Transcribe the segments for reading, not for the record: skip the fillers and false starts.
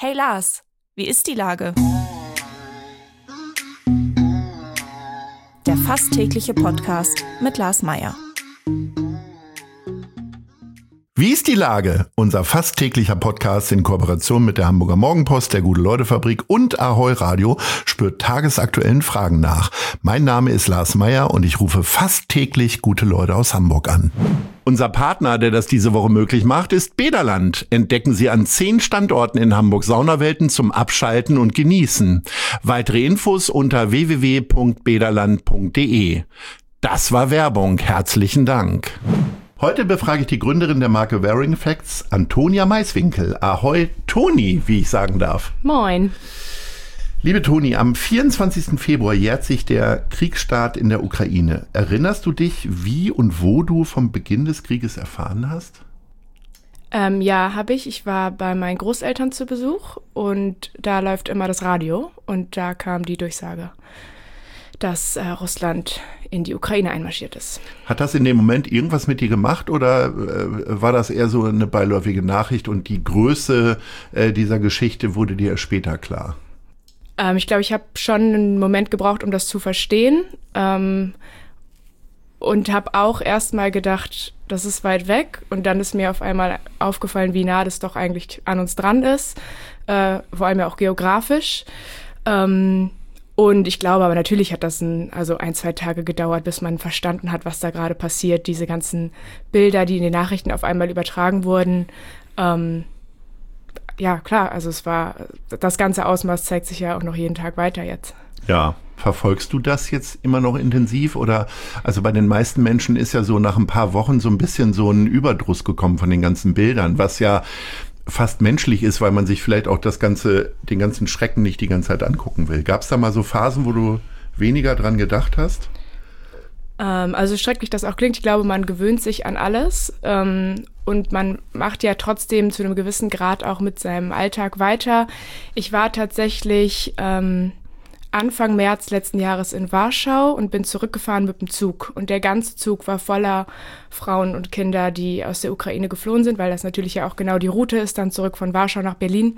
Hey Lars, wie ist die Lage? Der fast tägliche Podcast mit Lars Meyer. Wie ist die Lage? Unser fast täglicher Podcast in Kooperation mit der Hamburger Morgenpost, der Gute-Leute-Fabrik und Ahoi Radio spürt tagesaktuellen Fragen nach. Mein Name ist Lars Meyer und ich rufe fast täglich gute Leute aus Hamburg an. Unser Partner, der das diese Woche möglich macht, ist Bäderland. Entdecken Sie an 10 Standorten in Hamburg Saunawelten zum Abschalten und Genießen. Weitere Infos unter www.bäderland.de. Das war Werbung. Herzlichen Dank. Heute befrage ich die Gründerin der Marke Wearing Facts, Antonia Maiswinkel. Ahoi, Toni, wie ich sagen darf. Moin. Liebe Toni, am 24. Februar jährt sich der Kriegsstart in der Ukraine. Erinnerst du dich, wie und wo du vom Beginn des Krieges erfahren hast? Ja, habe ich. Ich war bei meinen Großeltern zu Besuch und da läuft immer das Radio und da kam die Durchsage, dass Russland in die Ukraine einmarschiert ist. Hat das in dem Moment irgendwas mit dir gemacht oder war das eher so eine beiläufige Nachricht und die Größe dieser Geschichte wurde dir erst später klar? Ich glaube, ich habe schon einen Moment gebraucht, um das zu verstehen und habe auch erst mal gedacht, das ist weit weg und dann ist mir auf einmal aufgefallen, wie nah das doch eigentlich an uns dran ist, vor allem ja auch geografisch. Und ich glaube, aber natürlich hat das 1-2 Tage gedauert, bis man verstanden hat, was da gerade passiert. Diese ganzen Bilder, die in den Nachrichten auf einmal übertragen wurden. Ja, klar, also das ganze Ausmaß zeigt sich ja auch noch jeden Tag weiter jetzt. Ja, verfolgst du das jetzt immer noch intensiv? Oder, also bei den meisten Menschen ist ja so nach ein paar Wochen so ein bisschen so ein Überdruss gekommen von den ganzen Bildern, was ja fast menschlich ist, weil man sich vielleicht auch den ganzen Schrecken nicht die ganze Zeit angucken will. Gab es da mal so Phasen, wo du weniger dran gedacht hast? Also schrecklich das auch klingt, ich glaube, man gewöhnt sich an alles und man macht ja trotzdem zu einem gewissen Grad auch mit seinem Alltag weiter. Ich war tatsächlich Anfang März letzten Jahres in Warschau und bin zurückgefahren mit dem Zug. Und der ganze Zug war voller Frauen und Kinder, die aus der Ukraine geflohen sind, weil das natürlich ja auch genau die Route ist, dann zurück von Warschau nach Berlin.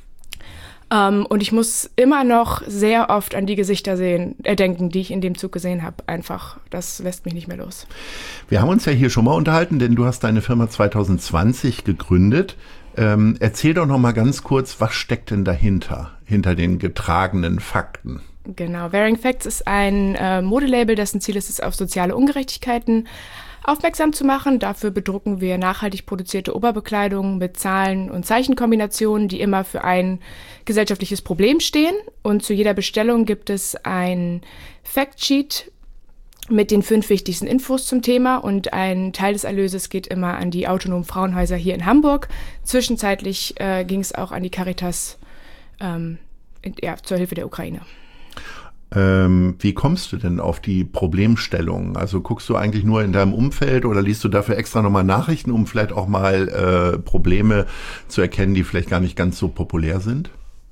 Und ich muss immer noch sehr oft an die Gesichter denken, die ich in dem Zug gesehen habe. Einfach, das lässt mich nicht mehr los. Wir haben uns ja hier schon mal unterhalten, denn du hast deine Firma 2020 gegründet. Erzähl doch noch mal ganz kurz, was steckt denn dahinter, hinter den getragenen Fakten? Genau, Wearing Facts ist ein Modelabel, dessen Ziel ist es, auf soziale Ungerechtigkeiten aufmerksam zu machen. Dafür bedrucken wir nachhaltig produzierte Oberbekleidung mit Zahlen- und Zeichenkombinationen, die immer für ein gesellschaftliches Problem stehen. Und zu jeder Bestellung gibt es ein Factsheet mit den 5 wichtigsten Infos zum Thema und ein Teil des Erlöses geht immer an die autonomen Frauenhäuser hier in Hamburg. Zwischenzeitlich ging es auch an die Caritas zur Hilfe der Ukraine. Wie kommst du denn auf die Problemstellung? Also guckst du eigentlich nur in deinem Umfeld oder liest du dafür extra nochmal Nachrichten, um vielleicht auch mal Probleme zu erkennen, die vielleicht gar nicht ganz so populär sind?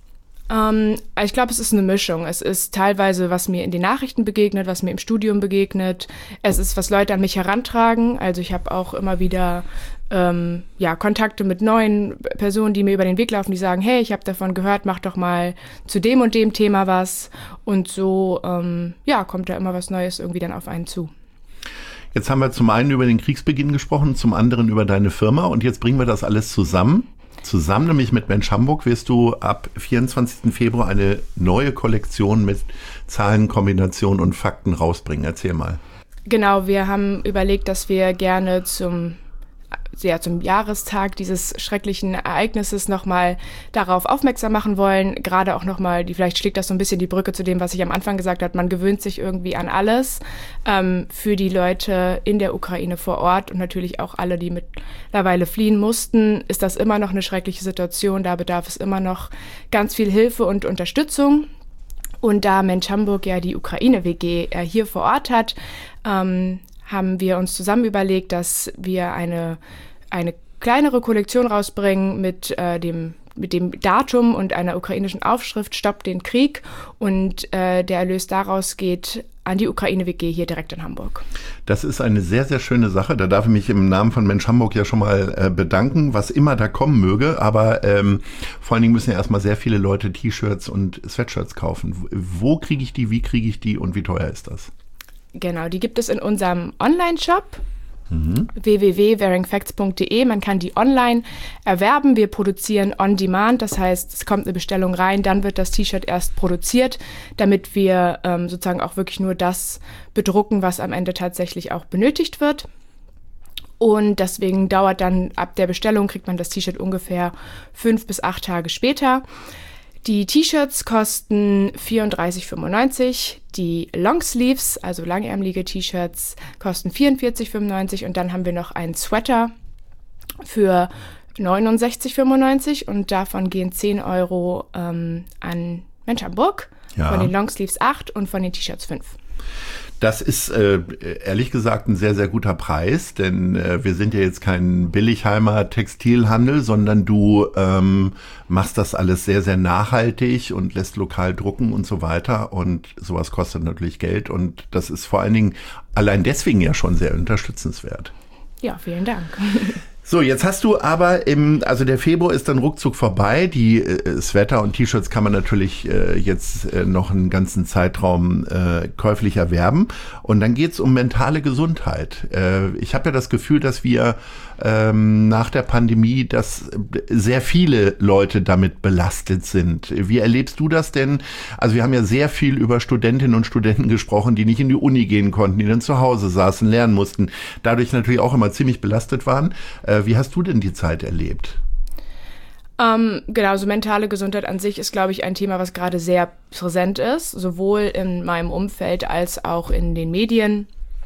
Ich glaube, es ist eine Mischung. Es ist teilweise, was mir in den Nachrichten begegnet, was mir im Studium begegnet. Es ist, was Leute an mich herantragen. Also ich habe auch immer wieder Kontakte mit neuen Personen, die mir über den Weg laufen, die sagen, hey, ich habe davon gehört, mach doch mal zu dem und dem Thema was. Und so kommt da immer was Neues irgendwie dann auf einen zu. Jetzt haben wir zum einen über den Kriegsbeginn gesprochen, zum anderen über deine Firma und jetzt bringen wir das alles zusammen. Zusammen nämlich mit Mensch Hamburg wirst du ab 24. Februar eine neue Kollektion mit Zahlen, Kombinationen und Fakten rausbringen. Erzähl mal. Genau, wir haben überlegt, dass wir gerne zum Jahrestag dieses schrecklichen Ereignisses nochmal darauf aufmerksam machen wollen. Gerade auch nochmal, vielleicht schlägt das so ein bisschen die Brücke zu dem, was ich am Anfang gesagt habe. Man gewöhnt sich irgendwie an alles. Für die Leute in der Ukraine vor Ort und natürlich auch alle, die mittlerweile fliehen mussten, ist das immer noch eine schreckliche Situation. Da bedarf es immer noch ganz viel Hilfe und Unterstützung. Und da Mensch Hamburg ja die Ukraine-WG hier vor Ort hat, haben wir uns zusammen überlegt, dass wir eine kleinere Kollektion rausbringen mit dem mit dem Datum und einer ukrainischen Aufschrift Stoppt den Krieg und der Erlös daraus geht an die Ukraine-WG hier direkt in Hamburg. Das ist eine sehr, sehr schöne Sache. Da darf ich mich im Namen von Mensch Hamburg ja schon mal bedanken, was immer da kommen möge. Aber vor allen Dingen müssen ja erstmal sehr viele Leute T-Shirts und Sweatshirts kaufen. Wo kriege ich die, wie kriege ich die und wie teuer ist das? Genau, die gibt es in unserem Online-Shop. www.varyingfacts.de. Man kann die online erwerben. Wir produzieren on demand, das heißt, es kommt eine Bestellung rein, dann wird das T-Shirt erst produziert, damit wir sozusagen auch wirklich nur das bedrucken, was am Ende tatsächlich auch benötigt wird. Und deswegen dauert dann ab der Bestellung, kriegt man das T-Shirt ungefähr 5 bis 8 Tage später. Die T-Shirts kosten 34,95, die Longsleeves, also langärmelige T-Shirts, kosten 44,95 und dann haben wir noch einen Sweater für 69,95 und davon gehen 10 Euro an Mensch Hamburg, von den Longsleeves 8 und von den T-Shirts 5. Das ist ehrlich gesagt ein sehr, sehr guter Preis, denn wir sind ja jetzt kein Billigheimer Textilhandel, sondern du machst das alles sehr, sehr nachhaltig und lässt lokal drucken und so weiter und sowas kostet natürlich Geld und das ist vor allen Dingen allein deswegen ja schon sehr unterstützenswert. Ja, vielen Dank. So, jetzt hast du aber also der Februar ist dann ruckzuck vorbei. Die Sweater und T-Shirts kann man natürlich jetzt noch einen ganzen Zeitraum käuflich erwerben. Und dann geht's um mentale Gesundheit. Ich habe ja das Gefühl, dass wir nach der Pandemie, dass sehr viele Leute damit belastet sind. Wie erlebst du das denn? Also wir haben ja sehr viel über Studentinnen und Studenten gesprochen, die nicht in die Uni gehen konnten, die dann zu Hause saßen, lernen mussten, dadurch natürlich auch immer ziemlich belastet waren. Wie hast du denn die Zeit erlebt? Genau, so mentale Gesundheit an sich ist, glaube ich, ein Thema, was gerade sehr präsent ist, sowohl in meinem Umfeld als auch in den Medien.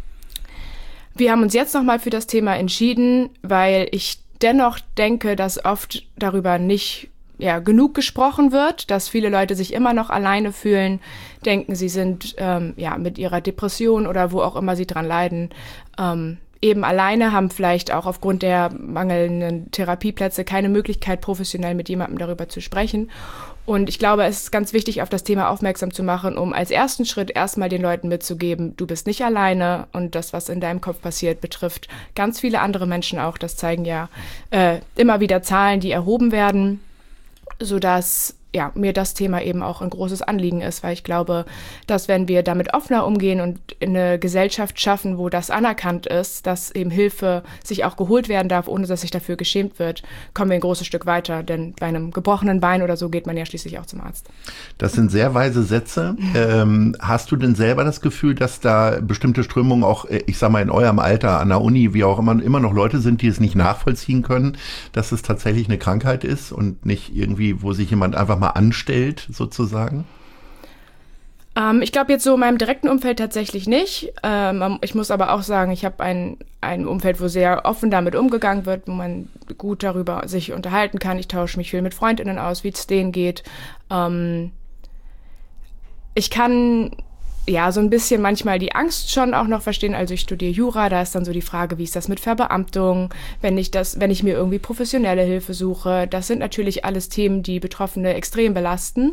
Wir haben uns jetzt nochmal für das Thema entschieden, weil ich dennoch denke, dass oft darüber nicht genug gesprochen wird, dass viele Leute sich immer noch alleine fühlen, denken, sie sind mit ihrer Depression oder wo auch immer sie dran leiden, eben alleine, haben vielleicht auch aufgrund der mangelnden Therapieplätze keine Möglichkeit, professionell mit jemandem darüber zu sprechen. Und ich glaube, es ist ganz wichtig, auf das Thema aufmerksam zu machen, um als ersten Schritt erstmal den Leuten mitzugeben, du bist nicht alleine und das, was in deinem Kopf passiert, betrifft ganz viele andere Menschen auch. Das zeigen ja immer wieder Zahlen, die erhoben werden, sodass mir das Thema eben auch ein großes Anliegen ist, weil ich glaube, dass wenn wir damit offener umgehen und eine Gesellschaft schaffen, wo das anerkannt ist, dass eben Hilfe sich auch geholt werden darf, ohne dass sich dafür geschämt wird, kommen wir ein großes Stück weiter. Denn bei einem gebrochenen Bein oder so geht man ja schließlich auch zum Arzt. Das sind sehr weise Sätze. Hast du denn selber das Gefühl, dass da bestimmte Strömungen auch, ich sag mal, in eurem Alter, an der Uni, wie auch immer noch Leute sind, die es nicht nachvollziehen können, dass es tatsächlich eine Krankheit ist und nicht irgendwie, wo sich jemand einfach mal anstellt, sozusagen? Ich glaube jetzt so in meinem direkten Umfeld tatsächlich nicht. Ich muss aber auch sagen, ich habe ein Umfeld, wo sehr offen damit umgegangen wird, wo man gut darüber sich unterhalten kann. Ich tausche mich viel mit FreundInnen aus, wie es denen geht. Ich kann so ein bisschen manchmal die Angst schon auch noch verstehen. Also ich studiere Jura, da ist dann so die Frage, wie ist das mit Verbeamtung, wenn ich mir irgendwie professionelle Hilfe suche. Das sind natürlich alles Themen, die Betroffene extrem belasten.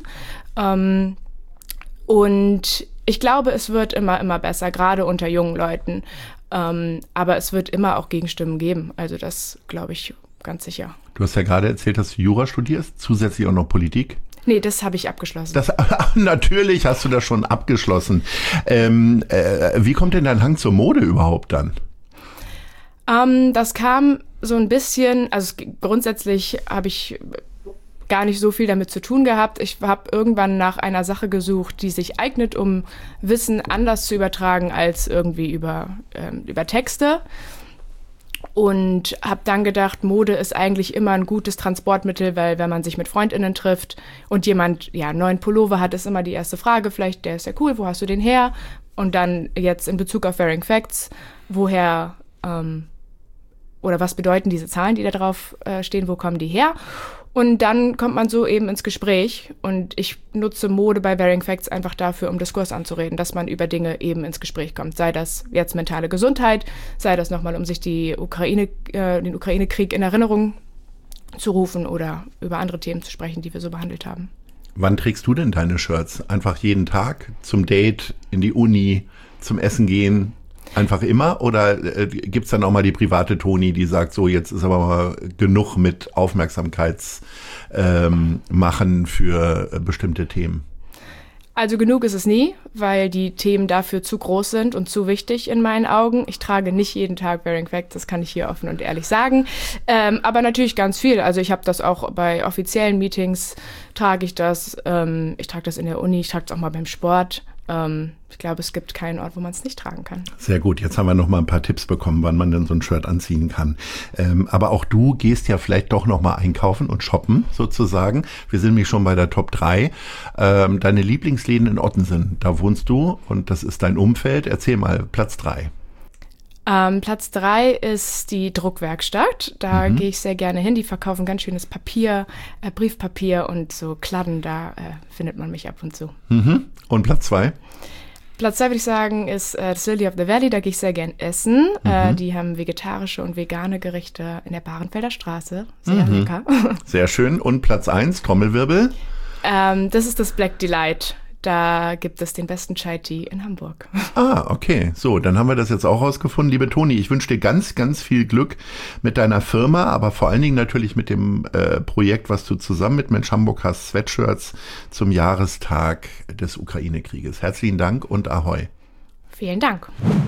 Und ich glaube, es wird immer besser, gerade unter jungen Leuten. Aber es wird immer auch Gegenstimmen geben. Also das glaube ich ganz sicher. Du hast ja gerade erzählt, dass du Jura studierst, zusätzlich auch noch Politik. Nee, das habe ich abgeschlossen. Natürlich hast du das schon abgeschlossen. Wie kommt denn dein Hang zur Mode überhaupt dann? Das kam so ein bisschen, also grundsätzlich habe ich gar nicht so viel damit zu tun gehabt. Ich habe irgendwann nach einer Sache gesucht, die sich eignet, um Wissen anders zu übertragen als irgendwie über Texte. Und habe dann gedacht, Mode ist eigentlich immer ein gutes Transportmittel, weil wenn man sich mit FreundInnen trifft und jemand einen neuen Pullover hat, ist immer die erste Frage, vielleicht, der ist ja cool, wo hast du den her? Und dann jetzt in Bezug auf Varying Facts, woher oder was bedeuten diese Zahlen, die da drauf stehen, wo kommen die her? Und dann kommt man so eben ins Gespräch und ich nutze Mode bei Varying Facts einfach dafür, um Diskurs anzureden, dass man über Dinge eben ins Gespräch kommt. Sei das jetzt mentale Gesundheit, sei das nochmal, um sich den Ukraine-Krieg in Erinnerung zu rufen oder über andere Themen zu sprechen, die wir so behandelt haben. Wann trägst du denn deine Shirts? Einfach jeden Tag? Zum Date, in die Uni, zum Essen gehen? Einfach immer? Oder gibt es dann auch mal die private Toni, die sagt, so jetzt ist aber mal genug mit Aufmerksamkeitsmachen für bestimmte Themen? Also genug ist es nie, weil die Themen dafür zu groß sind und zu wichtig in meinen Augen. Ich trage nicht jeden Tag Wearing Facts, das kann ich hier offen und ehrlich sagen. Aber natürlich ganz viel. Also ich habe das auch bei offiziellen Meetings, trage ich das. Ich trage das in der Uni, ich trage das auch mal beim Sport. Ich glaube, es gibt keinen Ort, wo man es nicht tragen kann. Sehr gut, jetzt haben wir noch mal ein paar Tipps bekommen, wann man denn so ein Shirt anziehen kann. Aber auch du gehst ja vielleicht doch noch mal einkaufen und shoppen sozusagen. Wir sind nämlich schon bei der Top 3. Deine Lieblingsläden in Ottensen, da wohnst du und das ist dein Umfeld. Erzähl mal, Platz 3. Platz 3 ist die Druckwerkstatt. Da gehe ich sehr gerne hin. Die verkaufen ganz schönes Papier, Briefpapier und so Kladden. Da findet man mich ab und zu. Und Platz 2? Platz 2 würde ich sagen, ist das Lily of the Valley. Da gehe ich sehr gern essen. Die haben vegetarische und vegane Gerichte in der Bahrenfelder Straße. Sehr lecker. Sehr schön. Und Platz 1, Trommelwirbel? Das ist das Black Delight. Da gibt es den besten Chai-Tea in Hamburg. Ah, okay. So, dann haben wir das jetzt auch rausgefunden. Liebe Toni, ich wünsche dir ganz, ganz viel Glück mit deiner Firma, aber vor allen Dingen natürlich mit dem Projekt, was du zusammen mit Mensch Hamburg hast, Sweatshirts zum Jahrestag des Ukraine-Krieges. Herzlichen Dank und Ahoi. Vielen Dank.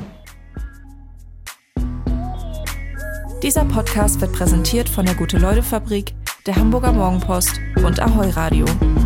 Dieser Podcast wird präsentiert von der Gute-Leute-Fabrik, der Hamburger Morgenpost und Ahoi Radio.